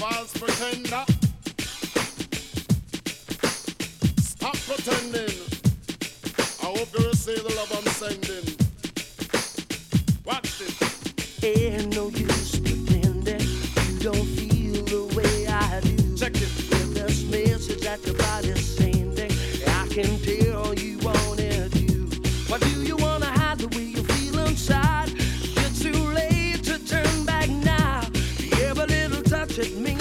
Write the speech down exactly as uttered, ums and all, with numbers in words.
false pretender. Stop pretending. I hope you receive the love I'm sending. Watch this. Ain't no use pretending you don't feel the way I do. Check it. With this message that your body's sending, I can tell you want it you. Why do you wanna hide the way you feel inside? It's too late to turn back now. Every little touch it means